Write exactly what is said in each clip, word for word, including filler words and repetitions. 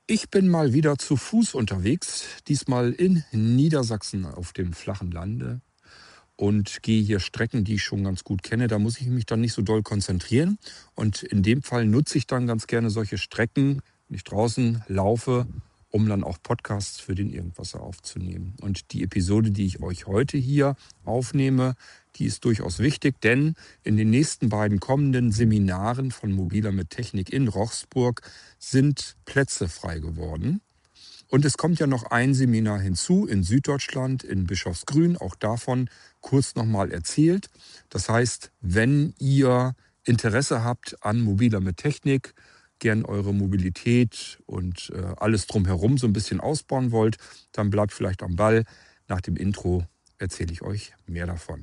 Ich bin mal wieder zu Fuß unterwegs, diesmal in Niedersachsen auf dem flachen Lande und gehe hier Strecken, die ich schon ganz gut kenne. Da muss ich mich dann nicht so doll konzentrieren. Und in dem Fall nutze ich dann ganz gerne solche Strecken, wenn ich draußen laufe, um dann auch Podcasts für den Irgendwasser aufzunehmen. Und die Episode, die ich euch heute hier aufnehme, die ist durchaus wichtig, denn in den nächsten beiden kommenden Seminaren von Mobiler mit Technik in Rochsburg sind Plätze frei geworden. Und es kommt ja noch ein Seminar hinzu in Süddeutschland, in Bischofsgrün, auch davon kurz nochmal erzählt. Das heißt, wenn ihr Interesse habt an Mobiler mit Technik, gern eure Mobilität und äh, alles drumherum so ein bisschen ausbauen wollt, dann bleibt vielleicht am Ball. Nach dem Intro erzähle ich euch mehr davon.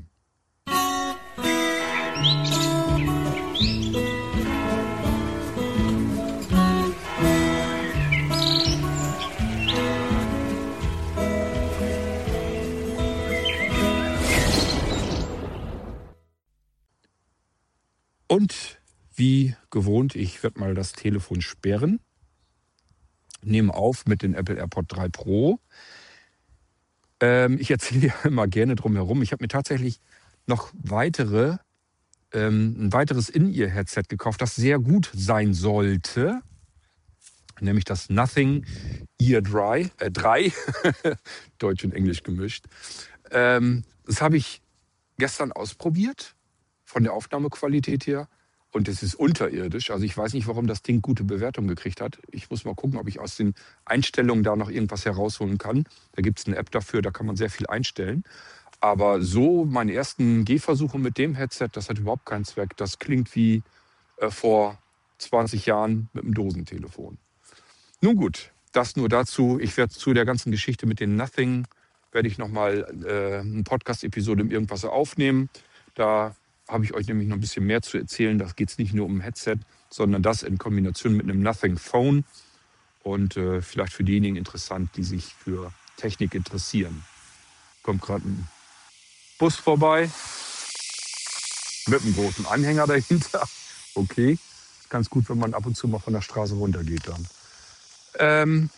Und wie gewohnt, ich werde mal das Telefon sperren. Nehme auf mit den Apple AirPods drei Pro. Ähm, ich erzähle ja immer gerne drum herum. Ich habe mir tatsächlich noch weitere, ähm, ein weiteres In-Ear-Headset gekauft, das sehr gut sein sollte. Nämlich das Nothing Ear Dry, äh, drei, Deutsch und Englisch gemischt. Ähm, das habe ich gestern ausprobiert, von der Aufnahmequalität her. Und es ist unterirdisch. Also ich weiß nicht, warum das Ding gute Bewertung gekriegt hat. Ich muss mal gucken, ob ich aus den Einstellungen da noch irgendwas herausholen kann. Da gibt es eine App dafür, da kann man sehr viel einstellen. Aber so meine ersten Gehversuche mit dem Headset, das hat überhaupt keinen Zweck. Das klingt wie äh, vor zwanzig Jahren mit einem Dosentelefon. Nun gut, das nur dazu. Ich werde zu der ganzen Geschichte mit den Nothing, werde ich nochmal äh, eine Podcast-Episode im Irgendwasser aufnehmen. Da habe ich euch nämlich noch ein bisschen mehr zu erzählen. Da geht es nicht nur um ein Headset, sondern das in Kombination mit einem Nothing Phone. Und äh, vielleicht für diejenigen interessant, die sich für Technik interessieren. Kommt gerade ein Bus vorbei mit einem großen Anhänger dahinter. Okay, ganz gut, wenn man ab und zu mal von der Straße runtergeht dann. Ähm,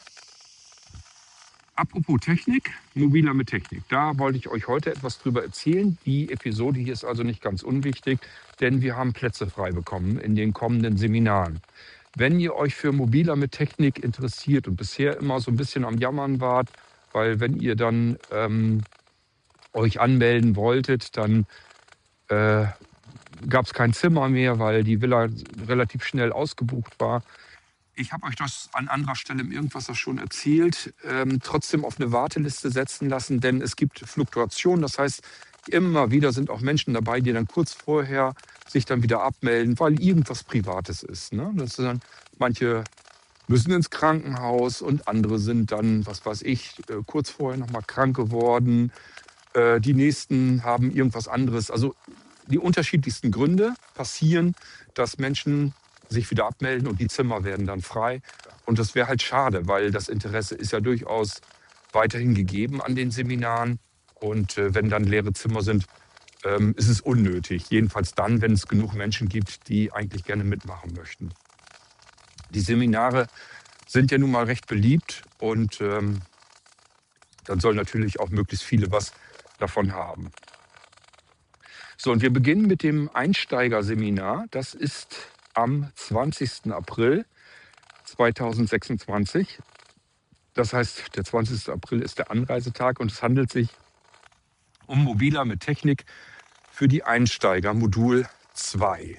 apropos Technik, Mobiler mit Technik. Da wollte ich euch heute etwas drüber erzählen. Die Episode hier ist also nicht ganz unwichtig, denn wir haben Plätze frei bekommen in den kommenden Seminaren. Wenn ihr euch für Mobiler mit Technik interessiert und bisher immer so ein bisschen am Jammern wart, weil wenn ihr dann ähm, euch anmelden wolltet, dann äh, gab es kein Zimmer mehr, weil die Villa relativ schnell ausgebucht war. Ich habe euch das an anderer Stelle im Irgendwasser schon erzählt, ähm, trotzdem auf eine Warteliste setzen lassen, denn es gibt Fluktuationen. Das heißt, immer wieder sind auch Menschen dabei, die dann kurz vorher sich dann wieder abmelden, weil irgendwas Privates ist. Ne? Das ist dann, manche müssen ins Krankenhaus und andere sind dann, was weiß ich, äh, kurz vorher nochmal krank geworden. Äh, die nächsten haben irgendwas anderes. Also die unterschiedlichsten Gründe passieren, dass Menschen sich wieder abmelden und die Zimmer werden dann frei. Und das wäre halt schade, weil das Interesse ist ja durchaus weiterhin gegeben an den Seminaren. Und äh, wenn dann leere Zimmer sind, ähm, ist es unnötig. Jedenfalls dann, wenn es genug Menschen gibt, die eigentlich gerne mitmachen möchten. Die Seminare sind ja nun mal recht beliebt und ähm, dann sollen natürlich auch möglichst viele was davon haben. So, und wir beginnen mit dem Einsteigerseminar. Das ist am zwanzigsten April zweitausendsechsundzwanzig. Das heißt, der zwanzigste April ist der Anreisetag und es handelt sich um Mobiler mit Technik für die Einsteiger, Modul zwei.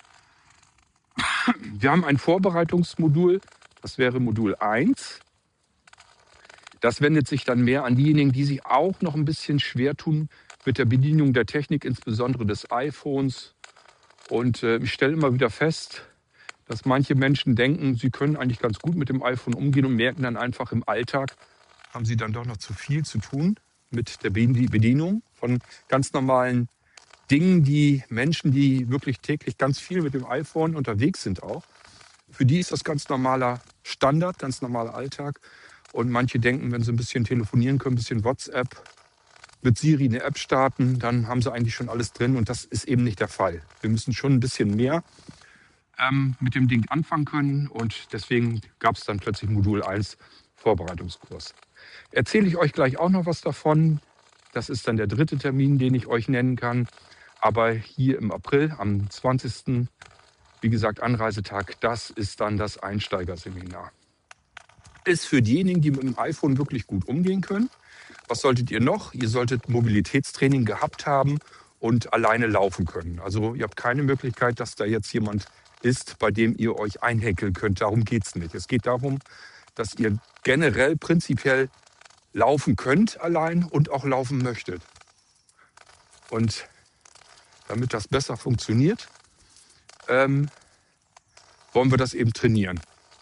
Wir haben ein Vorbereitungsmodul, das wäre Modul eins. Das wendet sich dann mehr an diejenigen, die sich auch noch ein bisschen schwer tun mit der Bedienung der Technik, insbesondere des iPhones. Und äh, ich stelle immer wieder fest, dass manche Menschen denken, sie können eigentlich ganz gut mit dem iPhone umgehen und merken dann einfach im Alltag, haben sie dann doch noch zu viel zu tun mit der Bedienung von ganz normalen Dingen, die Menschen, die wirklich täglich ganz viel mit dem iPhone unterwegs sind auch. Für die ist das ganz normaler Standard, ganz normaler Alltag. Und manche denken, wenn sie ein bisschen telefonieren können, ein bisschen WhatsApp, mit Siri eine App starten, dann haben sie eigentlich schon alles drin. Und das ist eben nicht der Fall. Wir müssen schon ein bisschen mehr ähm, mit dem Ding anfangen können. Und deswegen gab es dann plötzlich Modul eins Vorbereitungskurs. Erzähle ich euch gleich auch noch was davon. Das ist dann der dritte Termin, den ich euch nennen kann. Aber hier im April, am zwanzigsten, wie gesagt, Anreisetag, das ist dann das Einsteigerseminar. Ist für diejenigen, die mit dem iPhone wirklich gut umgehen können. Was solltet ihr noch? Ihr solltet Mobilitätstraining gehabt haben und alleine laufen können. Also ihr habt keine Möglichkeit, dass da jetzt jemand ist, bei dem ihr euch einhäkeln könnt. Darum geht es nicht. Es geht darum, dass ihr generell prinzipiell laufen könnt allein und auch laufen möchtet. Und damit das besser funktioniert, ähm, wollen wir das eben trainieren.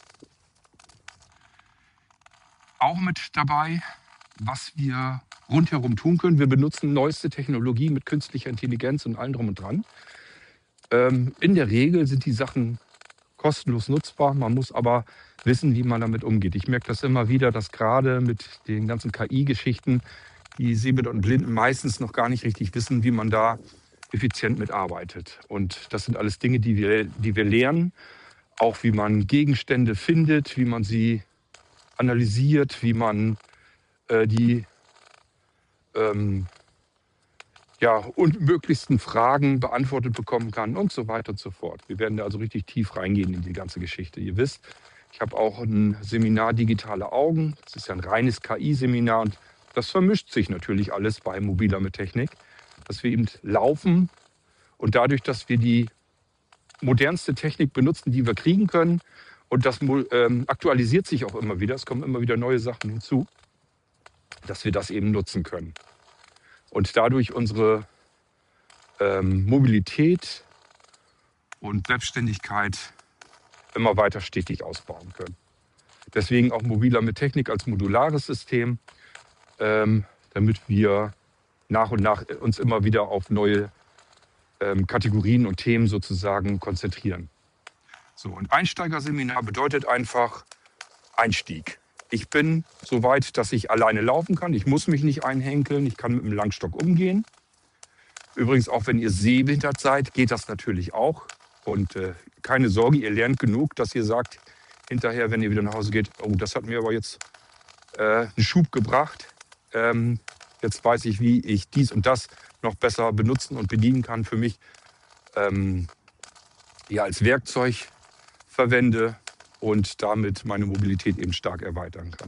Auch mit dabei, was wir rundherum tun können. Wir benutzen neueste Technologie mit künstlicher Intelligenz und allem drum und dran. Ähm, in der Regel sind die Sachen kostenlos nutzbar. Man muss aber wissen, wie man damit umgeht. Ich merke das immer wieder, dass gerade mit den ganzen K I-Geschichten die Sehbehinderten und Blinden meistens noch gar nicht richtig wissen, wie man da effizient mitarbeitet. Und das sind alles Dinge, die wir, die wir lernen. Auch wie man Gegenstände findet, wie man sie analysiert, wie man äh, die ähm, ja, unmöglichsten Fragen beantwortet bekommen kann und so weiter und so fort. Wir werden da also richtig tief reingehen in die ganze Geschichte. Ihr wisst, ich habe auch ein Seminar Digitale Augen. Das ist ja ein reines K I-Seminar und das vermischt sich natürlich alles bei Mobiler mit Technik, dass wir eben laufen und dadurch, dass wir die modernste Technik benutzen, die wir kriegen können, und das ähm, aktualisiert sich auch immer wieder, es kommen immer wieder neue Sachen hinzu, dass wir das eben nutzen können. Und dadurch unsere ähm, Mobilität und Selbstständigkeit immer weiter stetig ausbauen können. Deswegen auch Mobiler mit Technik als modulares System, ähm, damit wir nach und nach uns immer wieder auf neue ähm, Kategorien und Themen sozusagen konzentrieren. So, und Einsteigerseminar bedeutet einfach Einstieg. Ich bin so weit, dass ich alleine laufen kann. Ich muss mich nicht einhänkeln. Ich kann mit dem Langstock umgehen. Übrigens, auch wenn ihr sehbehindert seid, geht das natürlich auch. Und äh, keine Sorge, ihr lernt genug, dass ihr sagt, hinterher, wenn ihr wieder nach Hause geht, oh, das hat mir aber jetzt äh, einen Schub gebracht. Ähm, jetzt weiß ich, wie ich dies und das noch besser benutzen und bedienen kann für mich. Ähm, ja, als Werkzeug verwende und damit meine Mobilität eben stark erweitern kann.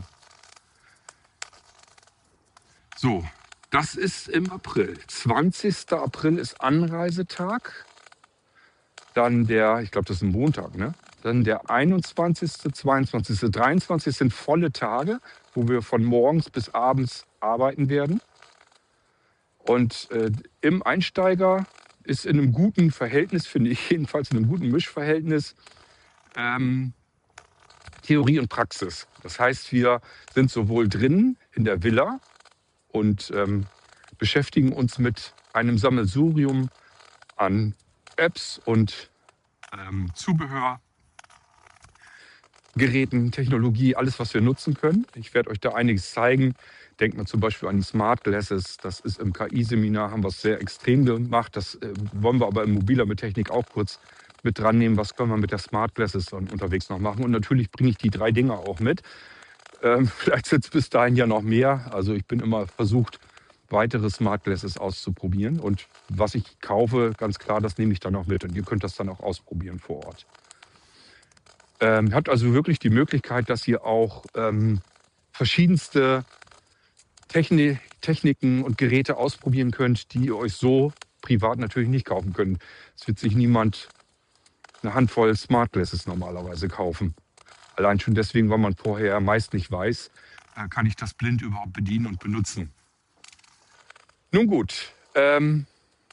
So, das ist im April. zwanzigster April ist Anreisetag. Dann der, ich glaube, das ist ein Montag, ne? Dann der einundzwanzigste, zweiundzwanzigste, dreiundzwanzigste sind volle Tage, wo wir von morgens bis abends arbeiten werden. Und äh, im Einsteiger ist in einem guten Verhältnis, finde ich jedenfalls in einem guten Mischverhältnis, ähm, Theorie und Praxis. Das heißt, wir sind sowohl drin in der Villa und ähm, beschäftigen uns mit einem Sammelsurium an Apps und ähm, Zubehör, Geräten, Technologie, alles, was wir nutzen können. Ich werde euch da einiges zeigen. Denkt man zum Beispiel an die Smart Glasses. Das ist im K I-Seminar, haben wir es sehr extrem gemacht. Das äh, wollen wir aber im Mobiler mit Technik auch kurz mit dran nehmen. Was können wir mit der Smart Glasses dann unterwegs noch machen? Und natürlich bringe ich die drei Dinger auch mit. Ähm, vielleicht sind es bis dahin ja noch mehr. Also ich bin immer versucht, weitere Smart Glasses auszuprobieren. Und was ich kaufe, ganz klar, das nehme ich dann auch mit. Und ihr könnt das dann auch ausprobieren vor Ort. Ähm, ihr habt also wirklich die Möglichkeit, dass ihr auch ähm, verschiedenste Techni- Techniken und Geräte ausprobieren könnt, die ihr euch so privat natürlich nicht kaufen könnt. Es wird sich niemand eine Handvoll Smart Glasses normalerweise kaufen. Allein schon deswegen, weil man vorher meist nicht weiß, äh, kann ich das blind überhaupt bedienen und benutzen. Nun gut, ähm,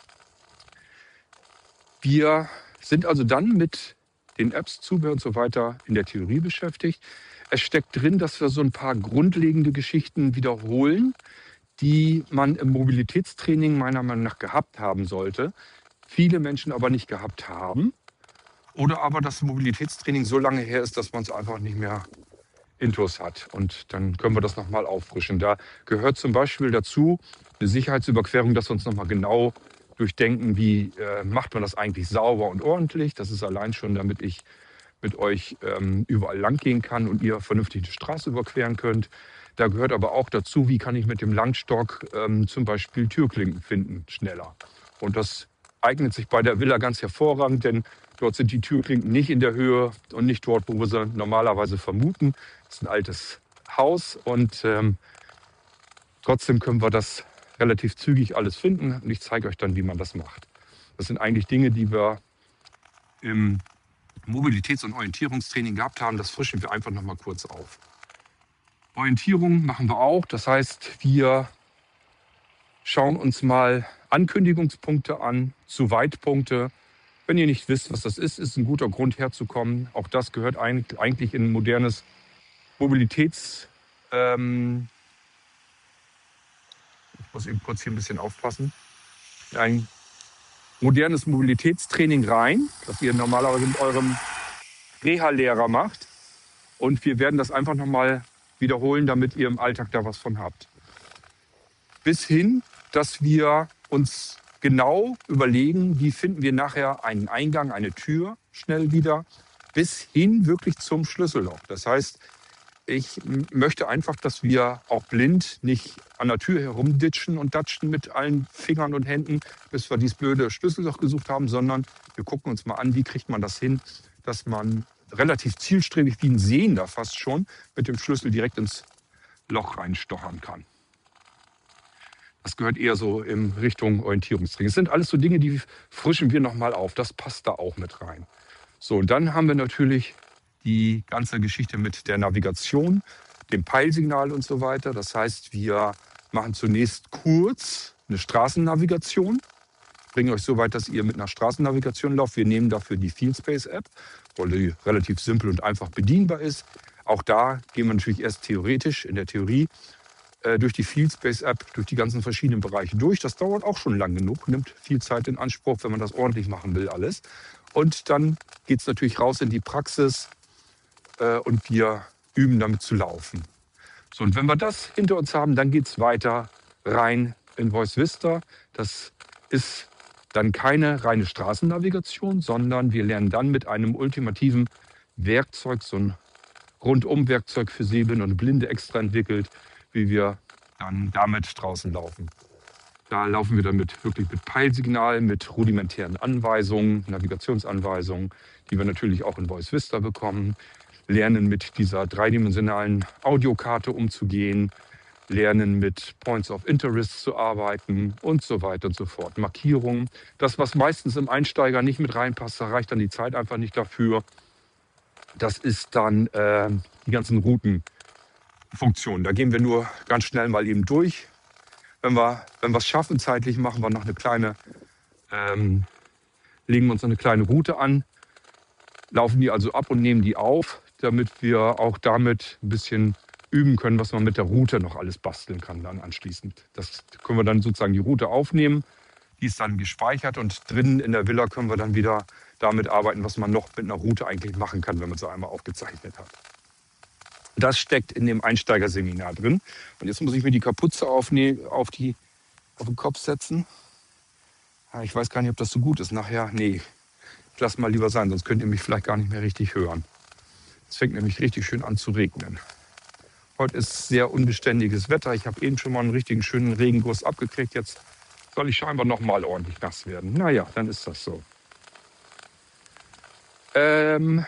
wir sind also dann mit den Apps, Zubehör und so weiter in der Theorie beschäftigt. Es steckt drin, dass wir so ein paar grundlegende Geschichten wiederholen, die man im Mobilitätstraining meiner Meinung nach gehabt haben sollte, viele Menschen aber nicht gehabt haben. Oder aber das Mobilitätstraining so lange her ist, dass man es einfach nicht mehr intus hat. Und dann können wir das nochmal auffrischen. Da gehört zum Beispiel dazu eine Sicherheitsüberquerung, dass wir uns nochmal genau durchdenken, wie äh, macht man das eigentlich sauber und ordentlich. Das ist allein schon, damit ich mit euch ähm, überall lang gehen kann und ihr vernünftig die Straße überqueren könnt. Da gehört aber auch dazu, wie kann ich mit dem Langstock ähm, zum Beispiel Türklinken finden, schneller. Und das eignet sich bei der Villa ganz hervorragend, denn dort sind die Türklinken nicht in der Höhe und nicht dort, wo wir sie normalerweise vermuten. Das ist ein altes Haus und ähm, trotzdem können wir das relativ zügig alles finden. Und ich zeige euch dann, wie man das macht. Das sind eigentlich Dinge, die wir im Mobilitäts- und Orientierungstraining gehabt haben. Das frischen wir einfach noch mal kurz auf. Orientierung machen wir auch. Das heißt, wir schauen uns mal Ankündigungspunkte an, Zu-Weit-Punkte. Wenn ihr nicht wisst, was das ist, ist ein guter Grund herzukommen. Auch das gehört eigentlich in ein modernes Mobilitäts... Ähm ich muss eben kurz hier ein bisschen aufpassen. Ein modernes Mobilitätstraining rein, das ihr normalerweise mit eurem Reha-Lehrer macht. Und wir werden das einfach nochmal wiederholen, damit ihr im Alltag da was von habt. Bis hin, dass wir uns genau überlegen, wie finden wir nachher einen Eingang, eine Tür schnell wieder, bis hin wirklich zum Schlüsselloch. Das heißt, ich möchte einfach, dass wir auch blind nicht an der Tür herumditschen und datschen mit allen Fingern und Händen, bis wir dieses blöde Schlüsselloch gesucht haben, sondern wir gucken uns mal an, wie kriegt man das hin, dass man relativ zielstrebig, wie ein Sehender fast schon, mit dem Schlüssel direkt ins Loch reinstochern kann. Das gehört eher so in Richtung Orientierungstraining. Das sind alles so Dinge, die frischen wir nochmal auf. Das passt da auch mit rein. So, und dann haben wir natürlich die ganze Geschichte mit der Navigation, dem Peilsignal und so weiter. Das heißt, wir machen zunächst kurz eine Straßennavigation. Bringen euch so weit, dass ihr mit einer Straßennavigation lauft. Wir nehmen dafür die FieldSpace-App, weil die relativ simpel und einfach bedienbar ist. Auch da gehen wir natürlich erst theoretisch, in der Theorie, äh, durch die FieldSpace-App, durch die ganzen verschiedenen Bereiche durch. Das dauert auch schon lang genug, nimmt viel Zeit in Anspruch, wenn man das ordentlich machen will, alles. Und dann geht es natürlich raus in die Praxis äh, und wir üben damit zu laufen. So, und wenn wir das hinter uns haben, dann geht es weiter rein in Voice Vista. Das ist dann keine reine Straßennavigation, sondern wir lernen dann mit einem ultimativen Werkzeug, so ein Rundum-Werkzeug für Sehblinde und Blinde extra entwickelt, wie wir dann damit draußen laufen. Da laufen wir dann mit, wirklich mit Peilsignal, mit rudimentären Anweisungen, Navigationsanweisungen, die wir natürlich auch in Voice Vista bekommen, lernen mit dieser dreidimensionalen Audiokarte umzugehen, lernen mit Points of Interest zu arbeiten und so weiter und so fort. Markierungen, das, was meistens im Einsteiger nicht mit reinpasst, da reicht dann die Zeit einfach nicht dafür. Das ist dann äh, die ganzen Routenfunktionen. Da gehen wir nur ganz schnell mal eben durch. Wenn wir wenn wir es schaffen, zeitlich machen wir noch eine kleine, ähm, legen wir uns eine kleine Route an, laufen die also ab und nehmen die auf, damit wir auch damit ein bisschen üben können, was man mit der Route noch alles basteln kann dann anschließend. Das können wir dann sozusagen die Route aufnehmen, die ist dann gespeichert und drinnen in der Villa können wir dann wieder damit arbeiten, was man noch mit einer Route eigentlich machen kann, wenn man sie einmal aufgezeichnet hat. Das steckt in dem Einsteigerseminar drin. Und jetzt muss ich mir die Kapuze aufnehmen, auf, die, auf den Kopf setzen. Ich weiß gar nicht, ob das so gut ist nachher. Nee, ich lasse mal lieber sein, sonst könnt ihr mich vielleicht gar nicht mehr richtig hören. Es fängt nämlich richtig schön an zu regnen. Heute ist sehr unbeständiges Wetter. Ich habe eben schon mal einen richtigen schönen Regenguss abgekriegt. Jetzt soll ich scheinbar noch mal ordentlich nass werden. Naja, dann ist das so. Ähm,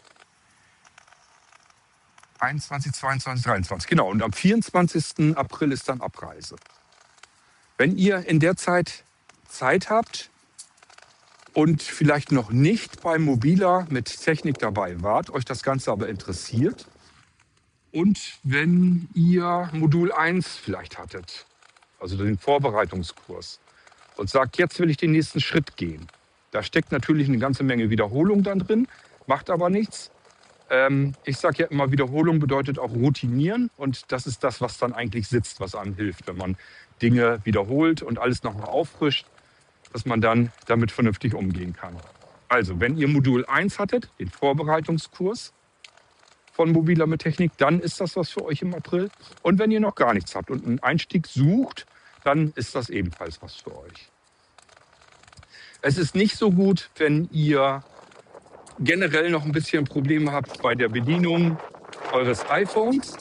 einundzwanzig, zweiundzwanzig, dreiundzwanzig. Genau, und am vierundzwanzigsten April ist dann Abreise. Wenn ihr in der Zeit Zeit habt und vielleicht noch nicht bei Mobila mit Technik dabei wart, euch das Ganze aber interessiert und wenn ihr Modul eins vielleicht hattet, also den Vorbereitungskurs, und sagt, jetzt will ich den nächsten Schritt gehen. Da steckt natürlich eine ganze Menge Wiederholung dann drin, macht aber nichts. Ähm, ich sage ja immer, Wiederholung bedeutet auch routinieren und das ist das, was dann eigentlich sitzt, was einem hilft, wenn man Dinge wiederholt und alles nochmal auffrischt, dass man dann damit vernünftig umgehen kann. Also, wenn ihr Modul eins hattet, den Vorbereitungskurs von Mobila mit Technik, dann ist das was für euch im April. Und wenn ihr noch gar nichts habt und einen Einstieg sucht, dann ist das ebenfalls was für euch. Es ist nicht so gut, wenn ihr generell noch ein bisschen Probleme habt bei der Bedienung eures iPhones.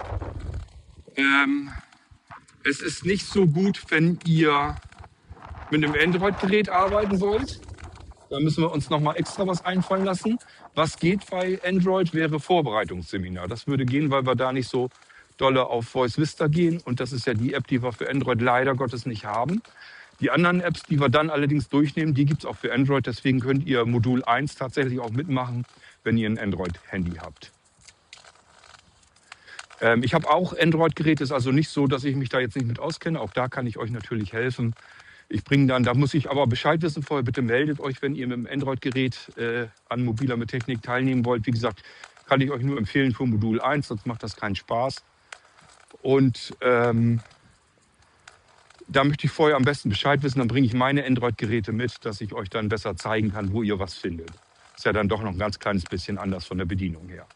Ähm, es ist nicht so gut, wenn ihr mit einem Android-Gerät arbeiten wollt. Da müssen wir uns noch mal extra was einfallen lassen. Was geht bei Android, wäre Vorbereitungsseminar. Das würde gehen, weil wir da nicht so dolle auf Voice Vista gehen. Und das ist ja die App, die wir für Android leider Gottes nicht haben. Die anderen Apps, die wir dann allerdings durchnehmen, die gibt es auch für Android. Deswegen könnt ihr Modul eins tatsächlich auch mitmachen, wenn ihr ein Android-Handy habt. Ähm, ich habe auch Android-Geräte. Ist also nicht so, dass ich mich da jetzt nicht mit auskenne. Auch da kann ich euch natürlich helfen. Ich bringe dann, da muss ich aber Bescheid wissen vorher, bitte meldet euch, wenn ihr mit dem Android-Gerät äh, an Mobiler mit Technik teilnehmen wollt. Wie gesagt, kann ich euch nur empfehlen für Modul eins, sonst macht das keinen Spaß. Und ähm, da möchte ich vorher am besten Bescheid wissen, dann bringe ich meine Android-Geräte mit, dass ich euch dann besser zeigen kann, wo ihr was findet. Ist ja dann doch noch ein ganz kleines bisschen anders von der Bedienung her.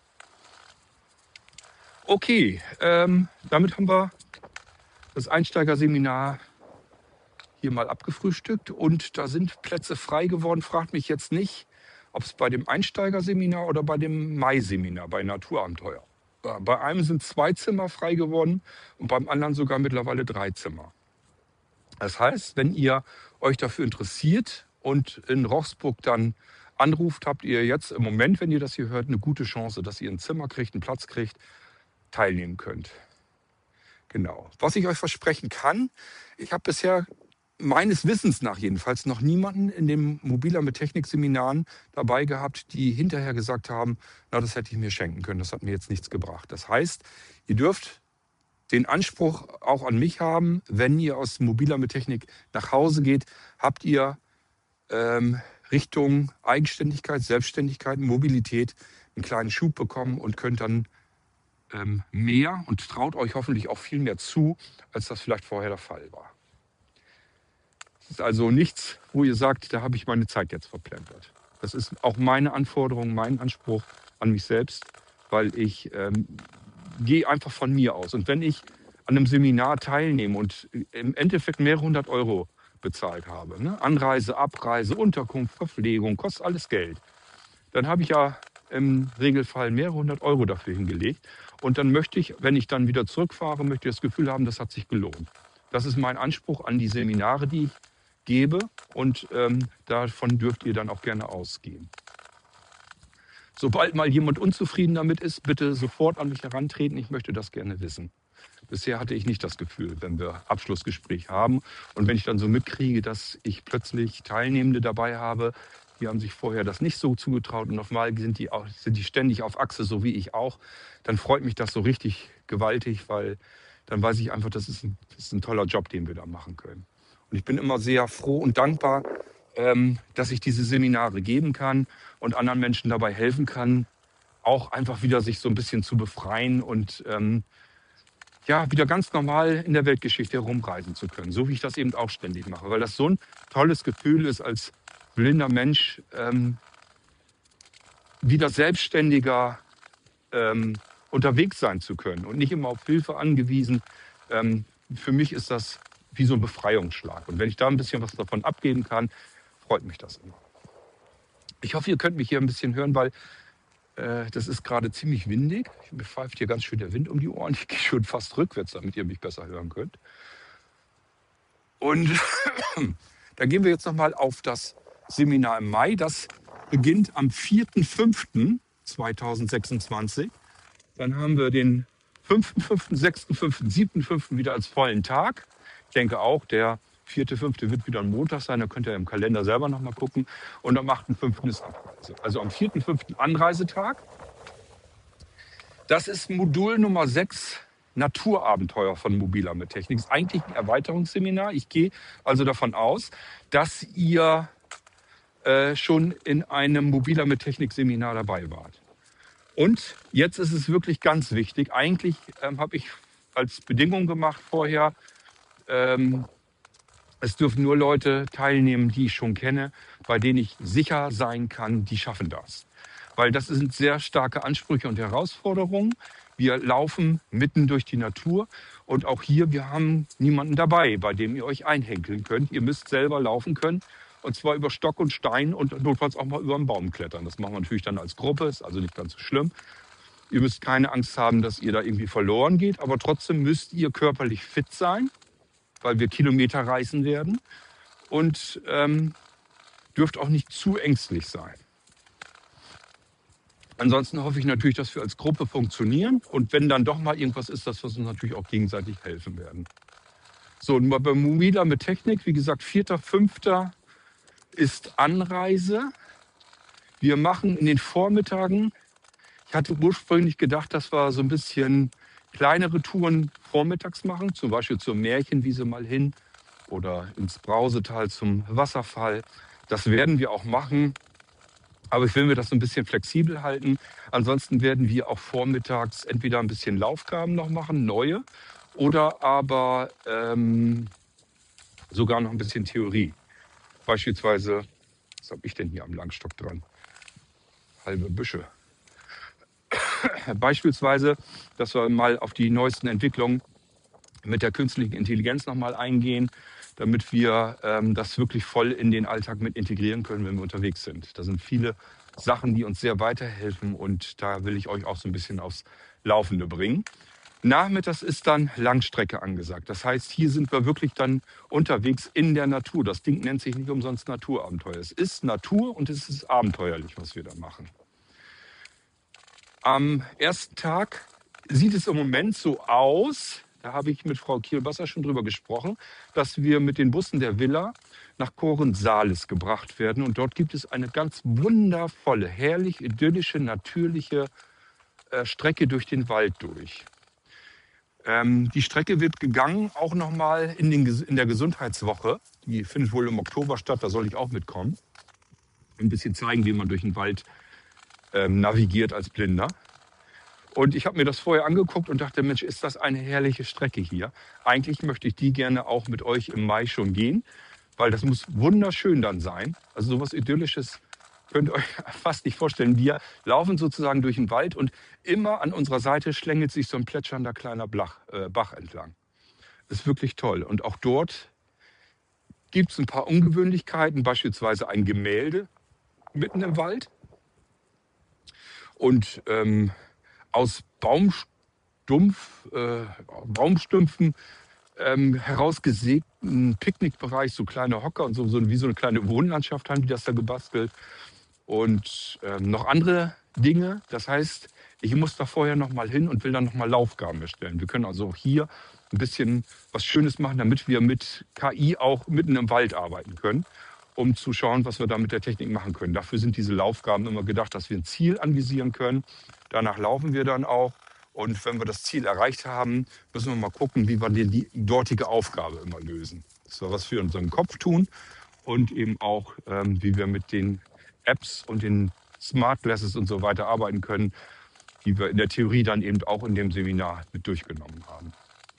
Okay, ähm, damit haben wir das Einsteigerseminar hier mal abgefrühstückt und da sind Plätze frei geworden. Fragt mich jetzt nicht, ob es bei dem Einsteigerseminar oder bei dem Mai-Seminar, bei Naturabenteuer. Bei einem sind zwei Zimmer frei geworden und beim anderen sogar mittlerweile drei Zimmer. Das heißt, wenn ihr euch dafür interessiert und in Rochsburg dann anruft, habt ihr jetzt im Moment, wenn ihr das hier hört, eine gute Chance, dass ihr ein Zimmer kriegt, einen Platz kriegt, teilnehmen könnt. Genau. Was ich euch versprechen kann, ich habe bisher meines Wissens nach jedenfalls noch niemanden in den Mobiler mit Technik-Seminaren dabei gehabt, die hinterher gesagt haben, na, das hätte ich mir schenken können, das hat mir jetzt nichts gebracht. Das heißt, ihr dürft den Anspruch auch an mich haben, wenn ihr aus Mobiler mit Technik nach Hause geht, habt ihr ähm, Richtung Eigenständigkeit, Selbstständigkeit, Mobilität einen kleinen Schub bekommen und könnt dann ähm, mehr und traut euch hoffentlich auch viel mehr zu, als das vielleicht vorher der Fall war. Es ist also nichts, wo ihr sagt, da habe ich meine Zeit jetzt verplempert. Das ist auch meine Anforderung, mein Anspruch an mich selbst, weil ich ähm, gehe einfach von mir aus. Und wenn ich an einem Seminar teilnehme und im Endeffekt mehrere hundert Euro bezahlt habe, ne? Anreise, Abreise, Unterkunft, Verpflegung, kostet alles Geld, dann habe ich ja im Regelfall mehrere hundert Euro dafür hingelegt. Und dann möchte ich, wenn ich dann wieder zurückfahre, möchte ich das Gefühl haben, das hat sich gelohnt. Das ist mein Anspruch an die Seminare, die ich gebe. Und ähm, davon dürft ihr dann auch gerne ausgehen. Sobald mal jemand unzufrieden damit ist, bitte sofort an mich herantreten. Ich möchte das gerne wissen. Bisher hatte ich nicht das Gefühl, wenn wir Abschlussgespräch haben. Und wenn ich dann so mitkriege, dass ich plötzlich Teilnehmende dabei habe, die haben sich vorher das nicht so zugetraut und nochmal sind die, auch, sind die ständig auf Achse, so wie ich auch, dann freut mich das so richtig gewaltig, weil dann weiß ich einfach, das ist ein, das ist ein toller Job, den wir da machen können. Und ich bin immer sehr froh und dankbar, ähm, dass ich diese Seminare geben kann und anderen Menschen dabei helfen kann, auch einfach wieder sich so ein bisschen zu befreien und ähm, ja, wieder ganz normal in der Weltgeschichte herumreisen zu können, so wie ich das eben auch ständig mache, weil das so ein tolles Gefühl ist, als blinder Mensch ähm, wieder selbstständiger ähm, unterwegs sein zu können und nicht immer auf Hilfe angewiesen. Ähm, für mich ist das wie so ein Befreiungsschlag. Und wenn ich da ein bisschen was davon abgeben kann, freut mich das immer. Ich hoffe, ihr könnt mich hier ein bisschen hören, weil äh, das ist gerade ziemlich windig. Mir pfeift hier ganz schön der Wind um die Ohren. Ich gehe schon fast rückwärts, damit ihr mich besser hören könnt. Und da gehen wir jetzt nochmal auf das Seminar im Mai. Das beginnt am vierten fünften zweitausendsechsundzwanzig. Dann haben wir den fünften fünften, sechsten fünften, siebten fünften wieder als vollen Tag. Ich denke auch, der vierte fünfte wird wieder ein Montag sein. Da könnt ihr im Kalender selber nochmal gucken. Und am achten fünften ist Abreise. Also am vierten fünften Anreisetag. Das ist Modul Nummer sechs. Naturabenteuer von Mobiler mit Technik. Das ist eigentlich ein Erweiterungsseminar. Ich gehe also davon aus, dass ihr äh, schon in einem Mobiler mit Technik Seminar dabei wart. Und jetzt ist es wirklich ganz wichtig. Eigentlich ähm, habe ich als Bedingung gemacht vorher, ähm, es dürfen nur Leute teilnehmen, die ich schon kenne, bei denen ich sicher sein kann, die schaffen das. Weil das sind sehr starke Ansprüche und Herausforderungen. Wir laufen mitten durch die Natur und auch hier, wir haben niemanden dabei, bei dem ihr euch einhenkeln könnt. Ihr müsst selber laufen können Und zwar über Stock und Stein und notfalls auch mal über einen Baum klettern. Das machen wir natürlich dann als Gruppe, ist also nicht ganz so schlimm. Ihr müsst keine Angst haben, dass ihr da irgendwie verloren geht, aber trotzdem müsst ihr körperlich fit sein, weil wir Kilometer reisen werden und ähm, dürft auch nicht zu ängstlich sein. Ansonsten hoffe ich natürlich, dass wir als Gruppe funktionieren und wenn dann doch mal irgendwas ist, dass wir uns natürlich auch gegenseitig helfen werden. So, und bei Mobila mit Technik, wie gesagt, vierter fünfter ist Anreise. Wir machen in den Vormittagen, ich hatte ursprünglich gedacht, dass wir so ein bisschen kleinere Touren vormittags machen, zum Beispiel zur Märchenwiese mal hin oder ins Brausetal zum Wasserfall. Das werden wir auch machen, aber ich will mir das so ein bisschen flexibel halten. Ansonsten werden wir auch vormittags entweder ein bisschen Laufgaben noch machen, neue, oder aber ähm, sogar noch ein bisschen Theorie. Beispielsweise, was habe ich denn hier am Langstock dran? Halbe Büsche. Beispielsweise, dass wir mal auf die neuesten Entwicklungen mit der künstlichen Intelligenz nochmal eingehen, damit wir ähm, das wirklich voll in den Alltag mit integrieren können, wenn wir unterwegs sind. Da sind viele Sachen, die uns sehr weiterhelfen und da will ich euch auch so ein bisschen aufs Laufende bringen. Nachmittags ist dann Langstrecke angesagt. Das heißt, hier sind wir wirklich dann unterwegs in der Natur. Das Ding nennt sich nicht umsonst Naturabenteuer. Es ist Natur und es ist abenteuerlich, was wir da machen. Am ersten Tag sieht es im Moment so aus, da habe ich mit Frau Kielbasser schon drüber gesprochen, dass wir mit den Bussen der Villa nach Korensalis gebracht werden. Und dort gibt es eine ganz wundervolle, herrlich, idyllische, natürliche äh, Strecke durch den Wald durch. Ähm, die Strecke wird gegangen, auch nochmal in, den, in der Gesundheitswoche. Die findet wohl im Oktober statt, da soll ich auch mitkommen. Ein bisschen zeigen, wie man durch den Wald ähm, navigiert als Blinder. Und ich habe mir das vorher angeguckt und dachte, Mensch, ist das eine herrliche Strecke hier. Eigentlich möchte ich die gerne auch mit euch im Mai schon gehen, weil das muss wunderschön dann sein. Also sowas Idyllisches könnt ihr euch fast nicht vorstellen. Wir laufen sozusagen durch den Wald und immer an unserer Seite schlängelt sich so ein plätschernder kleiner Blach, äh, Bach entlang. Ist wirklich toll. Und auch dort gibt es ein paar Ungewöhnlichkeiten, beispielsweise ein Gemälde mitten im Wald. Und ähm, aus Baumstumpf, äh, Baumstümpfen ähm, herausgesägten Picknickbereich, so kleine Hocker und so, so wie so eine kleine Wohnlandschaft haben die das da gebastelt. Und ähm, noch andere Dinge. Das heißt, ich muss da vorher noch mal hin und will dann noch mal Laufgaben erstellen. Wir können also auch hier ein bisschen was Schönes machen, damit wir mit K I auch mitten im Wald arbeiten können, um zu schauen, was wir da mit der Technik machen können. Dafür sind diese Laufgaben immer gedacht, dass wir ein Ziel anvisieren können. Danach laufen wir dann auch. Und wenn wir das Ziel erreicht haben, müssen wir mal gucken, wie wir die dortige Aufgabe immer lösen. Das war was für unseren Kopf tun und eben auch, ähm, wie wir mit den Apps und den Smart Glasses und so weiter arbeiten können, die wir in der Theorie dann eben auch in dem Seminar mit durchgenommen haben.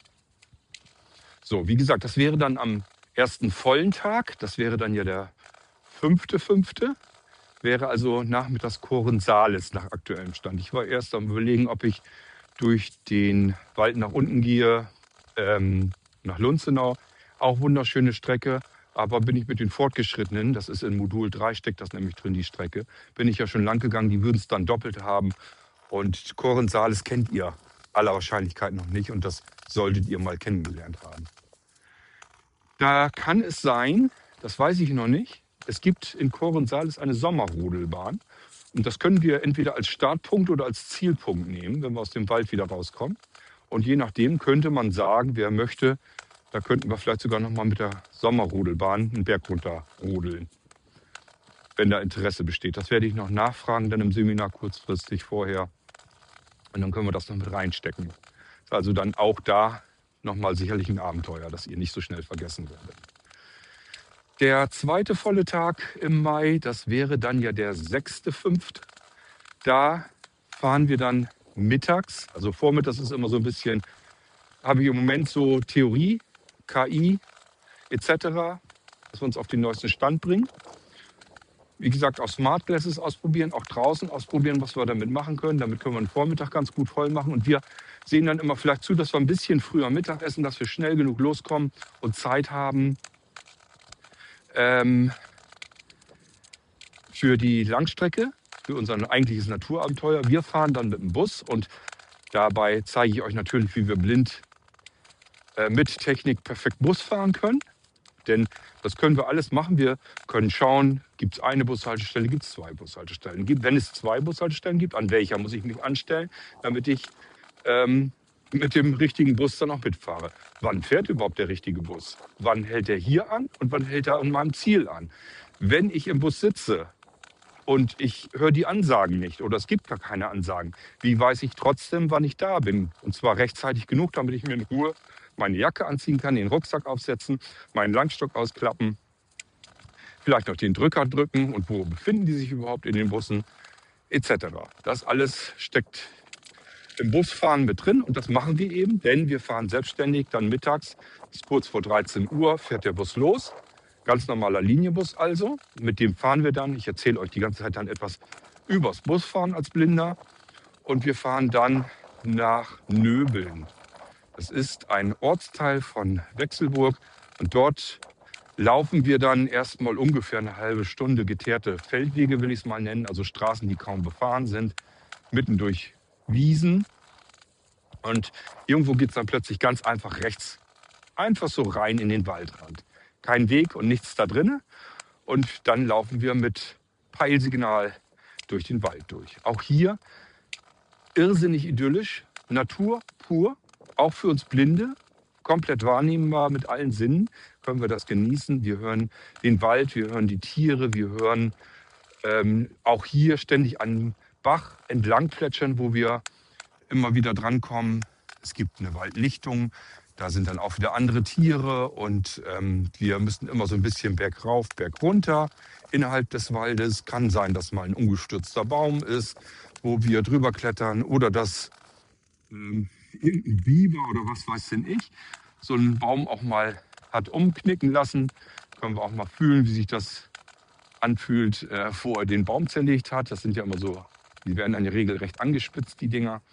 So, wie gesagt, das wäre dann am ersten vollen Tag, das wäre dann ja der fünfte fünfte Wäre also nachmittags Korensalis nach aktuellem Stand. Ich war erst am Überlegen, ob ich durch den Wald nach unten gehe, ähm, nach Lunzenau. Auch wunderschöne Strecke, aber bin ich mit den Fortgeschrittenen, das ist in Modul drei, steckt das nämlich drin, die Strecke, bin ich ja schon lang gegangen, die würden es dann doppelt haben. Und Korensalis kennt ihr aller Wahrscheinlichkeit noch nicht und das solltet ihr mal kennengelernt haben. Da kann es sein, das weiß ich noch nicht, es gibt in Korensalis eine Sommerrodelbahn. Und das können wir entweder als Startpunkt oder als Zielpunkt nehmen, wenn wir aus dem Wald wieder rauskommen. Und je nachdem könnte man sagen, wer möchte, da könnten wir vielleicht sogar noch mal mit der Sommerrodelbahn einen Berg runter rodeln, wenn da Interesse besteht. Das werde ich noch nachfragen, dann im Seminar kurzfristig vorher. Und dann können wir das noch mit reinstecken. Ist also dann auch da nochmal sicherlich ein Abenteuer, das ihr nicht so schnell vergessen werdet. Der zweite volle Tag im Mai, das wäre dann ja der sechste fünfte Da fahren wir dann mittags, also vormittags ist immer so ein bisschen, habe ich im Moment so Theorie, K I et cetera, dass wir uns auf den neuesten Stand bringen. Wie gesagt, auch Smart Glasses ausprobieren, auch draußen ausprobieren, was wir damit machen können. Damit können wir den Vormittag ganz gut voll machen. Und wir sehen dann immer vielleicht zu, dass wir ein bisschen früher Mittag essen, dass wir schnell genug loskommen und Zeit haben, ähm, für die Langstrecke, für unser eigentliches Naturabenteuer. Wir fahren dann mit dem Bus und dabei zeige ich euch natürlich, wie wir blind äh, mit Technik perfekt Bus fahren können. Denn das können wir alles machen. Wir können schauen, gibt es eine Bushaltestelle, gibt es zwei Bushaltestellen. Gibt, wenn es zwei Bushaltestellen gibt, an welcher muss ich mich anstellen, damit ich ähm, mit dem richtigen Bus dann auch mitfahre. Wann fährt überhaupt der richtige Bus? Wann hält er hier an und wann hält er an meinem Ziel an? Wenn ich im Bus sitze und ich höre die Ansagen nicht oder es gibt gar keine Ansagen, wie weiß ich trotzdem, wann ich da bin? Und zwar rechtzeitig genug, damit ich mir in Ruhe meine Jacke anziehen kann, den Rucksack aufsetzen, meinen Langstock ausklappen, vielleicht noch den Drücker drücken und wo befinden die sich überhaupt in den Bussen et cetera. Das alles steckt im Busfahren mit drin und das machen wir eben, denn wir fahren selbstständig. Dann mittags, bis kurz vor dreizehn Uhr, fährt der Bus los. Ganz normaler Linienbus also. Mit dem fahren wir dann. Ich erzähle euch die ganze Zeit dann etwas übers Busfahren als Blinder. Und wir fahren dann nach Nöbeln. Das ist ein Ortsteil von Wechselburg und dort laufen wir dann erstmal ungefähr eine halbe Stunde geteerte Feldwege, will ich es mal nennen, also Straßen, die kaum befahren sind, mitten durch Wiesen. Und irgendwo geht es dann plötzlich ganz einfach rechts, einfach so rein in den Waldrand. Kein Weg und nichts da drin. Und dann laufen wir mit Peilsignal durch den Wald durch. Auch hier irrsinnig idyllisch, Natur pur. Auch für uns Blinde, komplett wahrnehmbar mit allen Sinnen, können wir das genießen. Wir hören den Wald, wir hören die Tiere, wir hören ähm, auch hier ständig an Bach entlang plätschern, wo wir immer wieder drankommen. Es gibt eine Waldlichtung, da sind dann auch wieder andere Tiere und ähm, wir müssen immer so ein bisschen bergauf, bergunter innerhalb des Waldes. Kann sein, dass mal ein umgestürzter Baum ist, wo wir drüber klettern oder dass ähm, irgendein Biber oder was weiß denn ich, so einen Baum auch mal hat umknicken lassen. Können wir auch mal fühlen, wie sich das anfühlt, äh, wo er den Baum zerlegt hat. Das sind ja immer so, die werden in der Regel recht angespitzt, die Dinger.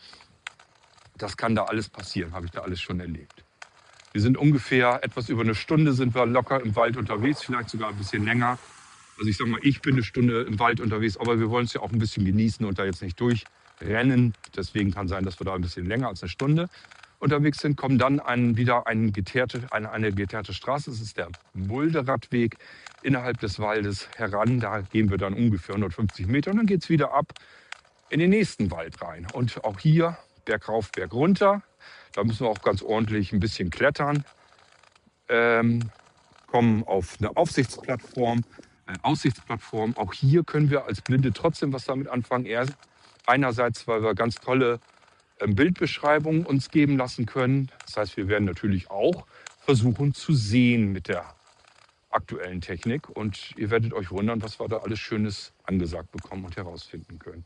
Das kann da alles passieren, habe ich da alles schon erlebt. Wir sind ungefähr etwas über eine Stunde sind wir locker im Wald unterwegs, vielleicht sogar ein bisschen länger. Also ich sage mal, ich bin eine Stunde im Wald unterwegs, aber wir wollen es ja auch ein bisschen genießen und da jetzt nicht durchrennen. Deswegen kann sein, dass wir da ein bisschen länger als eine Stunde unterwegs sind. Kommen dann ein, wieder ein geteerte, eine, eine geteerte Straße, das ist der Mulderadweg innerhalb des Waldes heran. Da gehen wir dann ungefähr hundertfünfzig Meter und dann geht es wieder ab in den nächsten Wald rein. Und auch hier bergauf, berg runter. Da müssen wir auch ganz ordentlich ein bisschen klettern. Ähm, kommen auf eine Aufsichtsplattform, äh, Aussichtsplattform. Auch hier können wir als Blinde trotzdem was damit anfangen. Erst einerseits, weil wir ganz tolle ähm, Bildbeschreibungen uns geben lassen können. Das heißt, wir werden natürlich auch versuchen zu sehen mit der aktuellen Technik. Und ihr werdet euch wundern, was wir da alles Schönes angesagt bekommen und herausfinden können.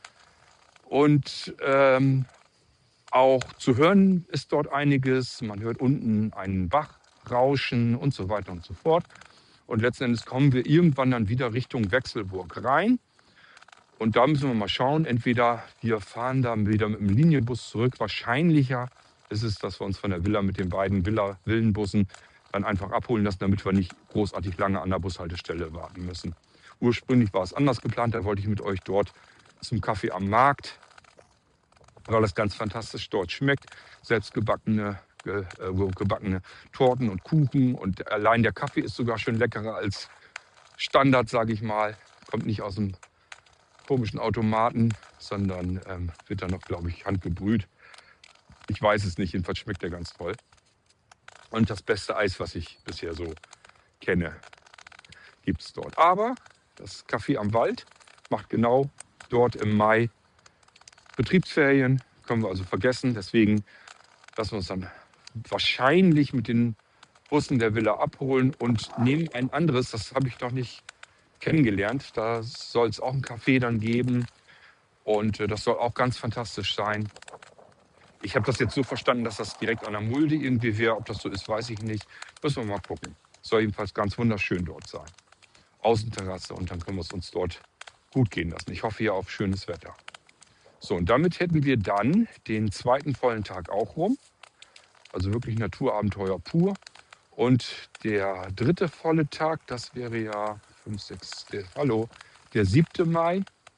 Und ähm, auch zu hören ist dort einiges. Man hört unten einen Bach rauschen und so weiter und so fort. Und letzten Endes kommen wir irgendwann dann wieder Richtung Wechselburg rein. Und da müssen wir mal schauen. Entweder wir fahren dann wieder mit dem Linienbus zurück. Wahrscheinlicher ist es, dass wir uns von der Villa mit den beiden Villa Villenbussen dann einfach abholen lassen, damit wir nicht großartig lange an der Bushaltestelle warten müssen. Ursprünglich war es anders geplant. Da wollte ich mit euch dort zum Kaffee am Markt, weil das ganz fantastisch dort schmeckt. Selbstgebackene ge, äh, gebackene Torten und Kuchen. Und allein der Kaffee ist sogar schon leckerer als Standard, sage ich mal. Kommt nicht aus dem komischen Automaten, sondern ähm, wird dann noch, glaube ich, handgebrüht. Ich weiß es nicht, jedenfalls schmeckt der ganz toll. Und das beste Eis, was ich bisher so kenne, gibt es dort. Aber das Café am Wald macht genau dort im Mai Betriebsferien, können wir also vergessen. Deswegen lassen wir uns dann wahrscheinlich mit den Bussen der Villa abholen und nehmen ein anderes, das habe ich noch nicht kennengelernt. Da soll es auch ein Café dann geben und äh, das soll auch ganz fantastisch sein. Ich habe das jetzt so verstanden, dass das direkt an der Mulde irgendwie wäre. Ob das so ist, weiß ich nicht. Müssen wir mal gucken. Soll jedenfalls ganz wunderschön dort sein. Außenterrasse und dann können wir es uns dort gut gehen lassen. Ich hoffe hier auf schönes Wetter. So, und damit hätten wir dann den zweiten vollen Tag auch rum. Also wirklich Naturabenteuer pur. Und der dritte volle Tag, das wäre ja fünf, sechs, der, hallo, der siebte Mai.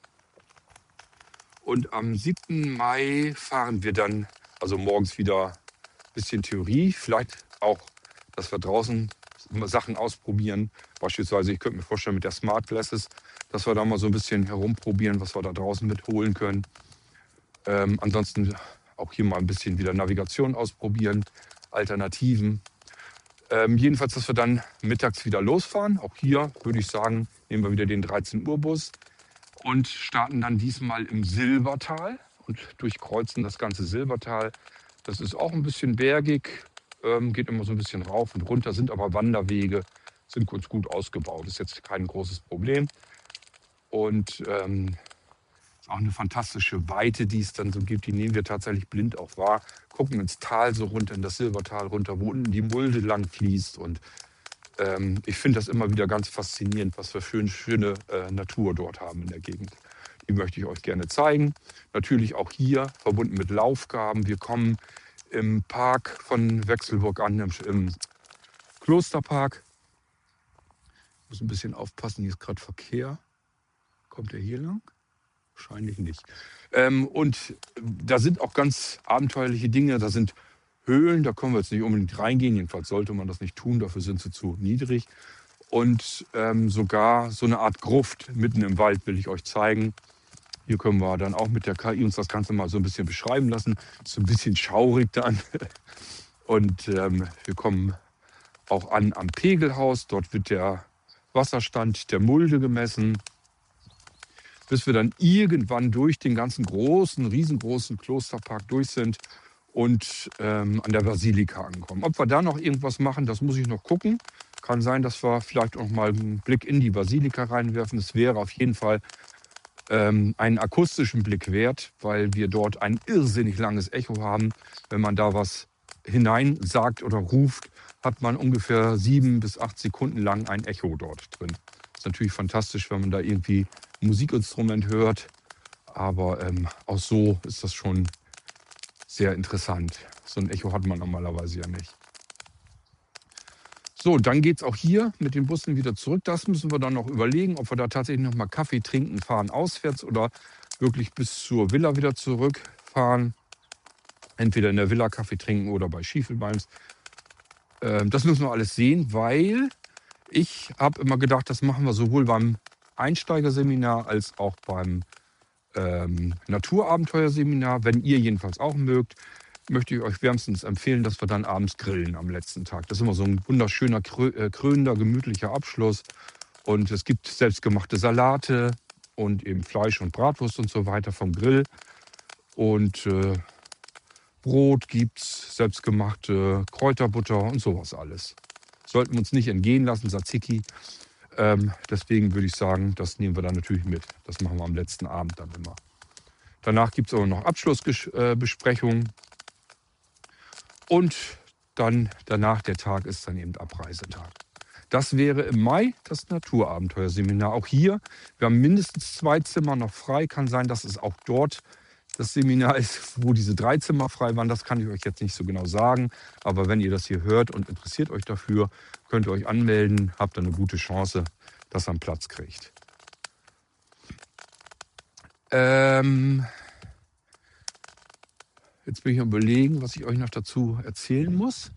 Und am siebten Mai fahren wir dann, also morgens wieder ein bisschen Theorie, vielleicht auch, dass wir draußen Sachen ausprobieren. Beispielsweise, ich könnte mir vorstellen, mit der Smart Glasses, dass wir da mal so ein bisschen herumprobieren, was wir da draußen mitholen können. Ähm, ansonsten auch hier mal ein bisschen wieder Navigation ausprobieren, Alternativen. Ähm, jedenfalls, dass wir dann mittags wieder losfahren. Auch hier würde ich sagen, nehmen wir wieder den dreizehn Uhr Bus und starten dann diesmal im Silbertal und durchkreuzen das ganze Silbertal. Das ist auch ein bisschen bergig, ähm, geht immer so ein bisschen rauf und runter, sind aber Wanderwege, sind ganz gut ausgebaut. Ist jetzt kein großes Problem. Und ähm, ist auch eine fantastische Weite, die es dann so gibt. Die nehmen wir tatsächlich blind auch wahr. Gucken ins Tal so runter, in das Silbertal runter, wo unten die Mulde lang fließt. Und ähm, ich finde das immer wieder ganz faszinierend, was wir schön, schöne äh, Natur dort haben in der Gegend. Die möchte ich euch gerne zeigen. Natürlich auch hier verbunden mit Laufgaben. Wir kommen im Park von Wechselburg an, im, im Klosterpark. Ich muss ein bisschen aufpassen, hier ist gerade Verkehr. Kommt er hier lang? Wahrscheinlich nicht. Ähm, und da sind auch ganz abenteuerliche Dinge. Da sind Höhlen, da können wir jetzt nicht unbedingt reingehen. Jedenfalls sollte man das nicht tun, dafür sind sie zu niedrig. Und ähm, sogar so eine Art Gruft mitten im Wald will ich euch zeigen. Hier können wir dann auch mit der K I uns das Ganze mal so ein bisschen beschreiben lassen. Ist ein bisschen schaurig dann. Und ähm, wir kommen auch an am Pegelhaus. Dort wird der Wasserstand der Mulde gemessen, bis wir dann irgendwann durch den ganzen großen, riesengroßen Klosterpark durch sind und ähm, an der Basilika ankommen. Ob wir da noch irgendwas machen, das muss ich noch gucken. Kann sein, dass wir vielleicht auch mal einen Blick in die Basilika reinwerfen. Es wäre auf jeden Fall ähm, einen akustischen Blick wert, weil wir dort ein irrsinnig langes Echo haben. Wenn man da was hinein sagt oder ruft, hat man ungefähr sieben bis acht Sekunden lang ein Echo dort drin. Das ist natürlich fantastisch, wenn man da irgendwie ein Musikinstrument hört, aber ähm, auch so ist das schon sehr interessant. So ein Echo hat man normalerweise ja nicht. So, dann geht es auch hier mit den Bussen wieder zurück. Das müssen wir dann noch überlegen, ob wir da tatsächlich noch mal Kaffee trinken, fahren auswärts oder wirklich bis zur Villa wieder zurückfahren. Entweder in der Villa Kaffee trinken oder bei Schiefelbeins. Ähm, das müssen wir alles sehen, weil ich habe immer gedacht, das machen wir sowohl beim Einsteigerseminar als auch beim ähm, Naturabenteuerseminar. Wenn ihr jedenfalls auch mögt, möchte ich euch wärmstens empfehlen, dass wir dann abends grillen am letzten Tag. Das ist immer so ein wunderschöner, krönender, gemütlicher Abschluss. Und es gibt selbstgemachte Salate und eben Fleisch und Bratwurst und so weiter vom Grill. Und äh, Brot gibt's, selbstgemachte Kräuterbutter und sowas alles. Sollten wir uns nicht entgehen lassen, Tzatziki. Ähm, deswegen würde ich sagen, das nehmen wir dann natürlich mit. Das machen wir am letzten Abend dann immer. Danach gibt es auch noch Abschlussbesprechungen. Und dann danach der Tag ist dann eben Abreisetag. Das wäre im Mai das Naturabenteuerseminar. Auch hier, wir haben mindestens zwei Zimmer noch frei. Kann sein, dass es auch dort das Seminar ist, wo diese drei Zimmer frei waren. Das kann ich euch jetzt nicht so genau sagen. Aber wenn ihr das hier hört und interessiert euch dafür, könnt ihr euch anmelden. Habt dann eine gute Chance, dass ihr einen Platz kriegt. Ähm... Jetzt bin ich am Überlegen, was ich euch noch dazu erzählen muss.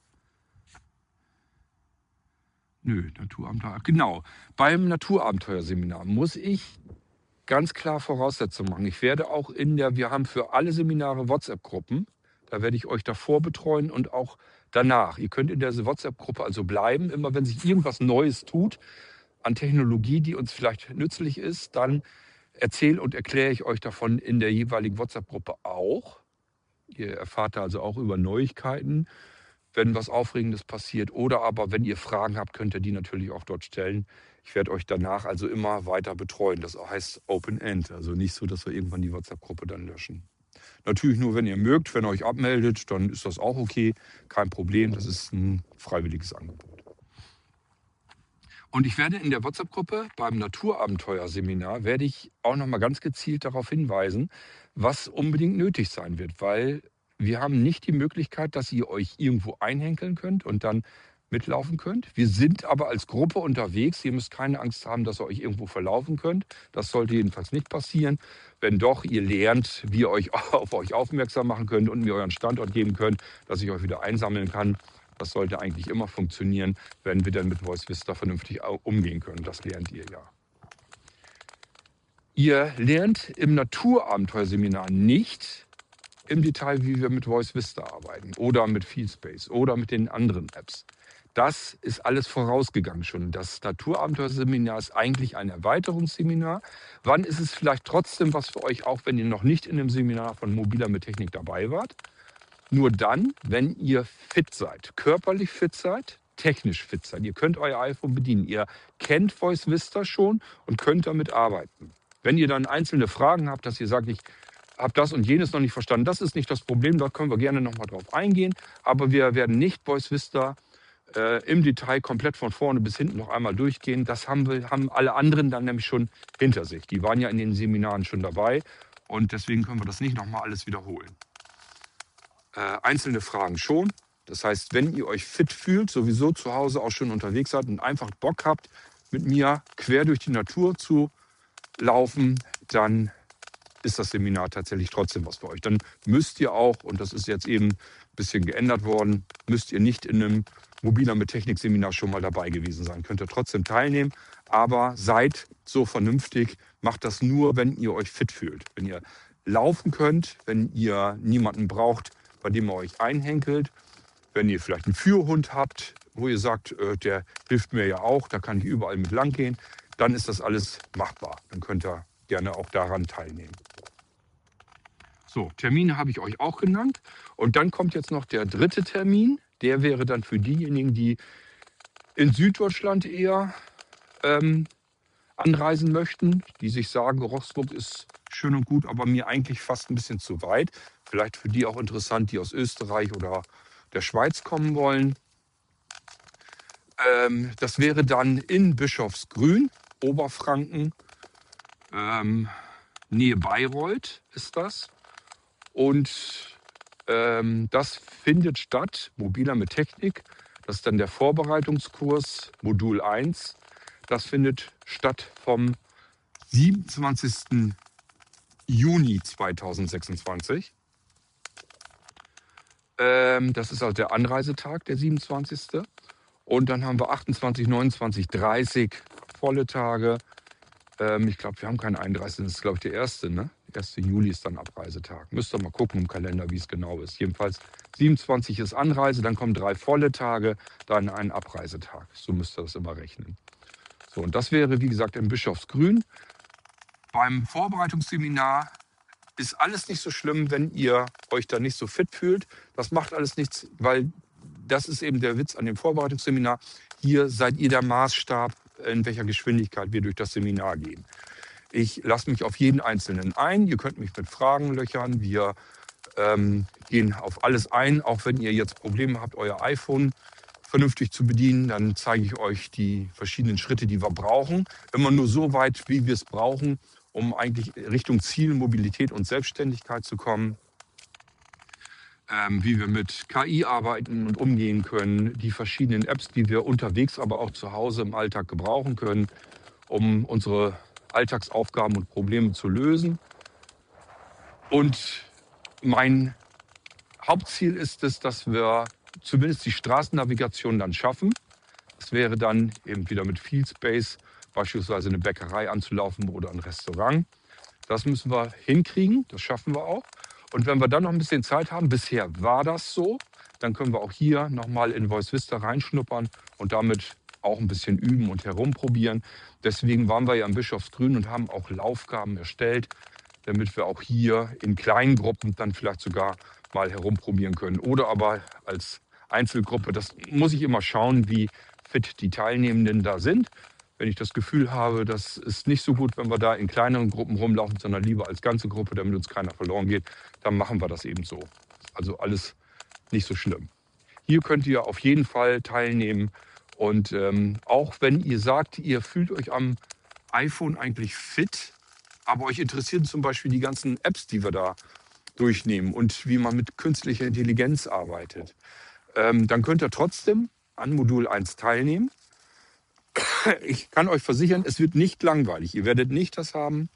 Nö, Naturabenteuer. Genau, beim Naturabenteuerseminar muss ich ganz klar Voraussetzungen machen. Ich werde auch in der, wir haben für alle Seminare WhatsApp-Gruppen. Da werde ich euch davor betreuen und auch danach. Ihr könnt in der WhatsApp-Gruppe also bleiben. Immer wenn sich irgendwas Neues tut an Technologie, die uns vielleicht nützlich ist, dann erzähle und erkläre ich euch davon in der jeweiligen WhatsApp-Gruppe auch. Ihr erfahrt da also auch über Neuigkeiten, wenn was Aufregendes passiert. Oder aber, wenn ihr Fragen habt, könnt ihr die natürlich auch dort stellen. Ich werde euch danach also immer weiter betreuen. Das heißt Open End. Also nicht so, dass wir irgendwann die WhatsApp-Gruppe dann löschen. Natürlich nur, wenn ihr mögt, wenn ihr euch abmeldet, dann ist das auch okay. Kein Problem, das ist ein freiwilliges Angebot. Und ich werde in der WhatsApp-Gruppe beim Naturabenteuerseminar, werde ich auch nochmal ganz gezielt darauf hinweisen, was unbedingt nötig sein wird. Weil wir haben nicht die Möglichkeit, dass ihr euch irgendwo einhänkeln könnt und dann mitlaufen könnt. Wir sind aber als Gruppe unterwegs. Ihr müsst keine Angst haben, dass ihr euch irgendwo verlaufen könnt. Das sollte jedenfalls nicht passieren. Wenn doch, ihr lernt, wie ihr euch auf euch aufmerksam machen könnt und mir euren Standort geben könnt, dass ich euch wieder einsammeln kann. Das sollte eigentlich immer funktionieren, wenn wir dann mit Voice Vista vernünftig umgehen können. Das lernt ihr ja. Ihr lernt im Naturabenteuerseminar nicht im Detail, wie wir mit Voice Vista arbeiten oder mit FieldSpace oder mit den anderen Apps. Das ist alles vorausgegangen schon. Das Naturabenteuerseminar ist eigentlich ein Erweiterungsseminar. Wann ist es vielleicht trotzdem was für euch, auch wenn ihr noch nicht in dem Seminar von Mobiler mit Technik dabei wart? Nur dann, wenn ihr fit seid, körperlich fit seid, technisch fit seid. Ihr könnt euer iPhone bedienen. Ihr kennt Voice Vista schon und könnt damit arbeiten. Wenn ihr dann einzelne Fragen habt, dass ihr sagt, ich habe das und jenes noch nicht verstanden, das ist nicht das Problem, da können wir gerne nochmal drauf eingehen. Aber wir werden nicht Voice Vista äh, im Detail komplett von vorne bis hinten noch einmal durchgehen. Das haben, wir, haben alle anderen dann nämlich schon hinter sich. Die waren ja in den Seminaren schon dabei und deswegen können wir das nicht nochmal alles wiederholen. Äh, einzelne Fragen schon. Das heißt, wenn ihr euch fit fühlt, sowieso zu Hause auch schon unterwegs seid und einfach Bock habt, mit mir quer durch die Natur zu laufen, dann ist das Seminar tatsächlich trotzdem was für euch. Dann müsst ihr auch, und das ist jetzt eben ein bisschen geändert worden, müsst ihr nicht in einem Mobiler mit Technik Seminar schon mal dabei gewesen sein. Könnt ihr trotzdem teilnehmen, aber seid so vernünftig, macht das nur, wenn ihr euch fit fühlt. Wenn ihr laufen könnt, wenn ihr niemanden braucht, bei dem ihr euch einhenkelt, wenn ihr vielleicht einen Führhund habt, wo ihr sagt, äh, der hilft mir ja auch, da kann ich überall mit lang gehen, dann ist das alles machbar. Dann könnt ihr gerne auch daran teilnehmen. So, Termine habe ich euch auch genannt. Und dann kommt jetzt noch der dritte Termin. Der wäre dann für diejenigen, die in Süddeutschland eher ähm, anreisen möchten, die sich sagen, Rostock ist schön und gut, aber mir eigentlich fast ein bisschen zu weit. Vielleicht für die auch interessant, die aus Österreich oder der Schweiz kommen wollen. Ähm, das wäre dann in Bischofsgrün, Oberfranken, ähm, Nähe Bayreuth ist das. Und ähm, das findet statt, Mobiler mit Technik. Das ist dann der Vorbereitungskurs, Modul eins. Das findet statt vom siebenundzwanzigsten Juni zweitausendsechsundzwanzig. Ähm, das ist also der Anreisetag, der siebenundzwanzigste Und dann haben wir achtundzwanzig, neunundzwanzig, dreißig volle Tage. Ähm, ich glaube, wir haben keinen einunddreißigsten Das ist, glaube ich, der erste. Ne? Der erste Juli ist dann Abreisetag. Müsst ihr mal gucken im Kalender, wie es genau ist. Jedenfalls siebenundzwanzig ist Anreise, dann kommen drei volle Tage, dann ein Abreisetag. So müsst ihr das immer rechnen. So, und das wäre, wie gesagt, in Bischofsgrün. Beim Vorbereitungsseminar ist alles nicht so schlimm, wenn ihr euch da nicht so fit fühlt. Das macht alles nichts, weil das ist eben der Witz an dem Vorbereitungsseminar. Hier seid ihr der Maßstab, in welcher Geschwindigkeit wir durch das Seminar gehen. Ich lasse mich auf jeden Einzelnen ein. Ihr könnt mich mit Fragen löchern. Wir ähm, gehen auf alles ein. Auch wenn ihr jetzt Probleme habt, euer iPhone vernünftig zu bedienen, dann zeige ich euch die verschiedenen Schritte, die wir brauchen. Immer nur so weit, wie wir es brauchen, um eigentlich Richtung Ziel, Mobilität und Selbstständigkeit zu kommen. Ähm, wie wir mit K I arbeiten und umgehen können, die verschiedenen Apps, die wir unterwegs, aber auch zu Hause im Alltag gebrauchen können, um unsere Alltagsaufgaben und Probleme zu lösen. Und mein Hauptziel ist es, dass wir zumindest die Straßennavigation dann schaffen. Das wäre dann eben wieder mit FieldSpace, beispielsweise eine Bäckerei anzulaufen oder ein Restaurant. Das müssen wir hinkriegen, das schaffen wir auch. Und wenn wir dann noch ein bisschen Zeit haben, bisher war das so, dann können wir auch hier nochmal in Voice Vista reinschnuppern und damit auch ein bisschen üben und herumprobieren. Deswegen waren wir ja in Bischofsgrün und haben auch Laufgaben erstellt, damit wir auch hier in kleinen Gruppen dann vielleicht sogar mal herumprobieren können. Oder aber als Einzelgruppe. Das muss ich immer schauen, wie fit die Teilnehmenden da sind. Wenn ich das Gefühl habe, das ist nicht so gut, wenn wir da in kleineren Gruppen rumlaufen, sondern lieber als ganze Gruppe, damit uns keiner verloren geht, dann machen wir das eben so. Also alles nicht so schlimm. Hier könnt ihr auf jeden Fall teilnehmen. Und ähm, auch wenn ihr sagt, ihr fühlt euch am iPhone eigentlich fit, aber euch interessieren zum Beispiel die ganzen Apps, die wir da durchnehmen und wie man mit künstlicher Intelligenz arbeitet, ähm, dann könnt ihr trotzdem an Modul eins teilnehmen. Ich kann euch versichern, es wird nicht langweilig. Ihr werdet nicht das haben,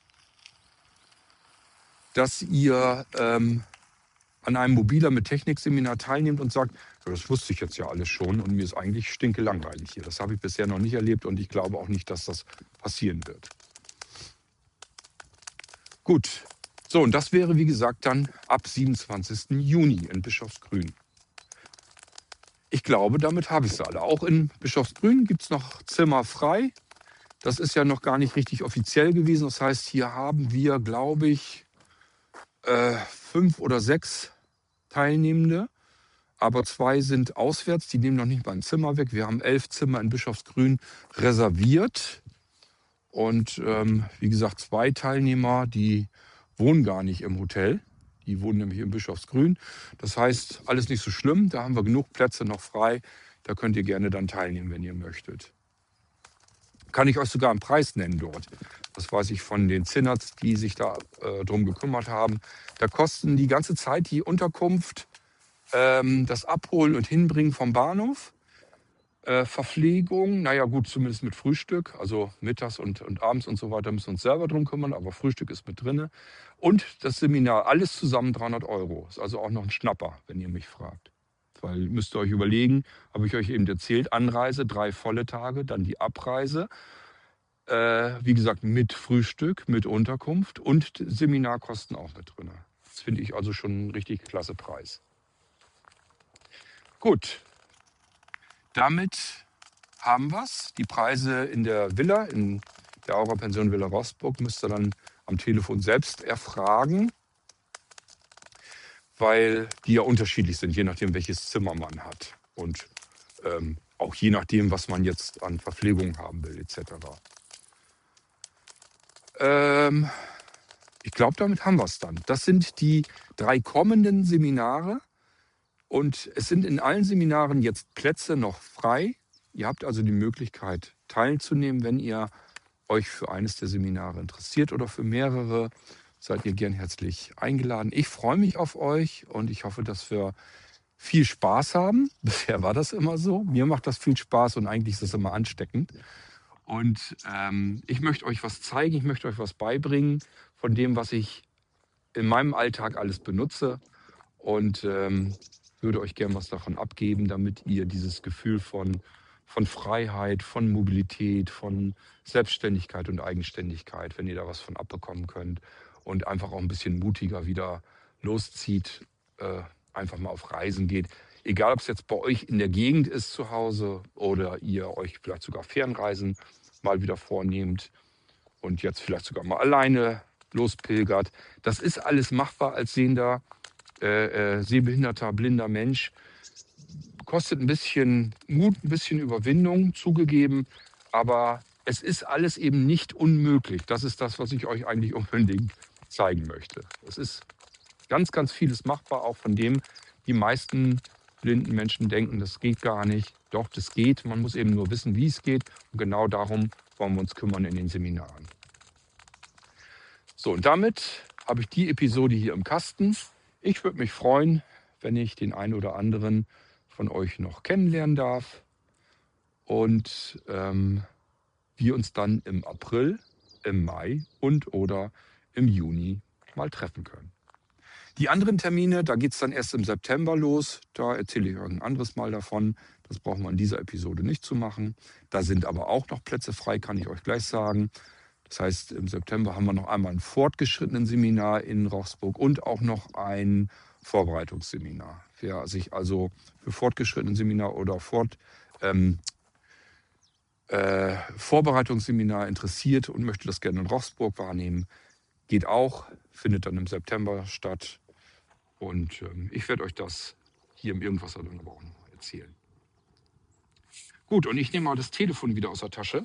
dass ihr ähm, an einem Mobiler mit Technikseminar teilnehmt und sagt, ja, das wusste ich jetzt ja alles schon und mir ist eigentlich stinke langweilig hier. Das habe ich bisher noch nicht erlebt und ich glaube auch nicht, dass das passieren wird. Gut, so und das wäre wie gesagt dann ab siebenundzwanzigsten Juni in Bischofsgrün. Ich glaube, damit habe ich es alle. Auch in Bischofsgrün gibt es noch Zimmer frei. Das ist ja noch gar nicht richtig offiziell gewesen. Das heißt, hier haben wir, glaube ich, äh, fünf oder sechs Teilnehmende. Aber zwei sind auswärts, die nehmen noch nicht mal ein Zimmer weg. Wir haben elf Zimmer in Bischofsgrün reserviert. Und ähm, wie gesagt, zwei Teilnehmer, die wohnen gar nicht im Hotel. Die wohnen nämlich in Bischofsgrün. Das heißt, alles nicht so schlimm. Da haben wir genug Plätze noch frei. Da könnt ihr gerne dann teilnehmen, wenn ihr möchtet. Kann ich euch sogar einen Preis nennen dort. Das weiß ich von den Zinnerts, die sich da äh, drum gekümmert haben. Da kosten die ganze Zeit die Unterkunft, ähm, das Abholen und Hinbringen vom Bahnhof, äh, Verpflegung, naja gut, zumindest mit Frühstück, also mittags und, und abends und so weiter müssen wir uns selber drum kümmern, aber Frühstück ist mit drin. Und das Seminar, alles zusammen dreihundert Euro. Ist also auch noch ein Schnapper, wenn ihr mich fragt. Weil müsst ihr euch überlegen, habe ich euch eben erzählt, Anreise, drei volle Tage, dann die Abreise. Äh, wie gesagt, mit Frühstück, mit Unterkunft und Seminarkosten auch mit drin. Das finde ich also schon ein richtig klasse Preis. Gut, damit haben wir es. Die Preise in der Villa, in der Aura-Pension Villa Rostock, müsst ihr dann am Telefon selbst erfragen, weil die ja unterschiedlich sind, je nachdem, welches Zimmer man hat. Und ähm, auch je nachdem, was man jetzt an Verpflegung haben will, et cetera. Ähm, ich glaube, damit haben wir es dann. Das sind die drei kommenden Seminare. Und es sind in allen Seminaren jetzt Plätze noch frei. Ihr habt also die Möglichkeit teilzunehmen, wenn ihr euch für eines der Seminare interessiert oder für mehrere. Seid ihr gern herzlich eingeladen. Ich freue mich auf euch und ich hoffe, dass wir viel Spaß haben. Bisher war das immer so. Mir macht das viel Spaß und eigentlich ist das immer ansteckend. Und ähm, ich möchte euch was zeigen, ich möchte euch was beibringen von dem, was ich in meinem Alltag alles benutze. Und ähm, würde euch gern was davon abgeben, damit ihr dieses Gefühl von, von Freiheit, von Mobilität, von Selbstständigkeit und Eigenständigkeit, wenn ihr da was von abbekommen könnt und einfach auch ein bisschen mutiger wieder loszieht, äh, einfach mal auf Reisen geht. Egal, ob es jetzt bei euch in der Gegend ist zu Hause oder ihr euch vielleicht sogar Fernreisen mal wieder vornehmt und jetzt vielleicht sogar mal alleine lospilgert. Das ist alles machbar als sehender, äh, äh, sehbehinderter, blinder Mensch. Kostet ein bisschen Mut, ein bisschen Überwindung, zugegeben, aber es ist alles eben nicht unmöglich. Das ist das, was ich euch eigentlich unbedingt zeigen möchte. Es ist ganz, ganz vieles machbar, auch von dem die meisten blinden Menschen denken, das geht gar nicht. Doch, das geht. Man muss eben nur wissen, wie es geht. Und genau darum wollen wir uns kümmern in den Seminaren. So, und damit habe ich die Episode hier im Kasten. Ich würde mich freuen, wenn ich den einen oder anderen von euch noch kennenlernen darf und ähm, wir uns dann im April, im Mai und oder im Juni mal treffen können. Die anderen Termine, da geht es dann erst im September los. Da erzähle ich euch ein anderes Mal davon. Das brauchen wir in dieser Episode nicht zu machen. Da sind aber auch noch Plätze frei, kann ich euch gleich sagen. Das heißt, im September haben wir noch einmal ein fortgeschrittenen Seminar in Rochsburg und auch noch ein Vorbereitungsseminar. Wer sich also für fortgeschrittenen Seminar oder Fort, ähm, äh, Vorbereitungsseminar interessiert und möchte das gerne in Rochsburg wahrnehmen, geht auch, findet dann im September statt. Und ähm, ich werde euch das hier im Irgendwasser dann aber auch noch erzählen. Gut, und ich nehme mal das Telefon wieder aus der Tasche,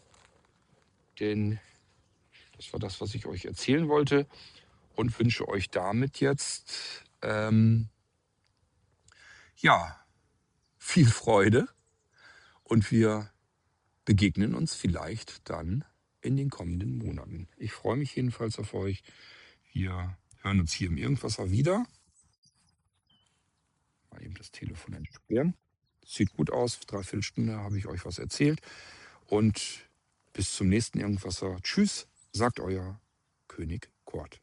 denn das war das, was ich euch erzählen wollte und wünsche euch damit jetzt ähm, ja, viel Freude und wir begegnen uns vielleicht dann in den kommenden Monaten. Ich freue mich jedenfalls auf euch. Wir hören uns hier im Irgendwasser wieder. Mal eben das Telefon entsperren. Sieht gut aus. Dreiviertel Stunde habe ich euch was erzählt. Und bis zum nächsten Irgendwasser. Tschüss, sagt euer König Kurt.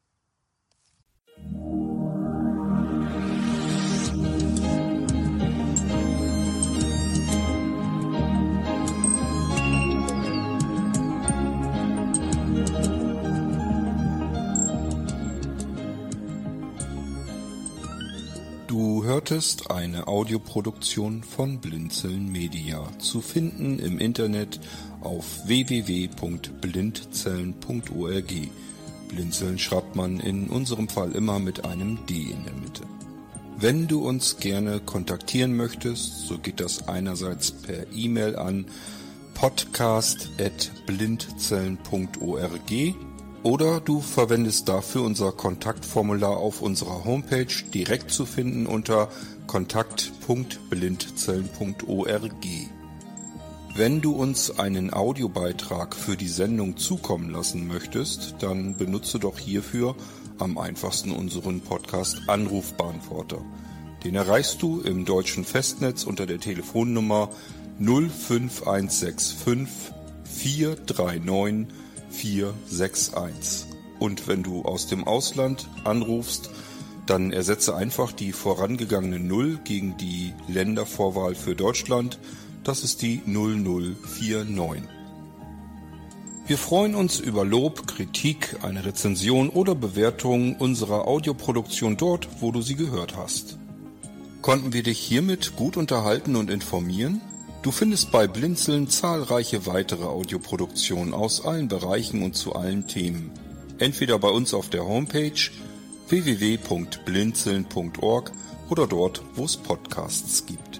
Du hörtest eine Audioproduktion von Blinzeln Media, zu finden im Internet auf w w w punkt blindzellen punkt org. Blinzeln schreibt man in unserem Fall immer mit einem D in der Mitte. Wenn du uns gerne kontaktieren möchtest, so geht das einerseits per E-Mail an podcast at blindzellen punkt org oder du verwendest dafür unser Kontaktformular auf unserer Homepage, direkt zu finden unter kontakt punkt blindzellen punkt org. Wenn du uns einen Audiobeitrag für die Sendung zukommen lassen möchtest, dann benutze doch hierfür am einfachsten unseren Podcast Anrufbeantworter. Den erreichst du im deutschen Festnetz unter der Telefonnummer null fünf eins sechs fünf vier drei neun vier sechs eins. Und wenn du aus dem Ausland anrufst, dann ersetze einfach die vorangegangene Null gegen die Ländervorwahl für Deutschland. Das ist die null null vier neun. Wir freuen uns über Lob, Kritik, eine Rezension oder Bewertung unserer Audioproduktion dort, wo du sie gehört hast. Konnten wir dich hiermit gut unterhalten und informieren? Du findest bei Blinzeln zahlreiche weitere Audioproduktionen aus allen Bereichen und zu allen Themen. Entweder bei uns auf der Homepage w w w punkt blinzeln punkt org oder dort, wo es Podcasts gibt.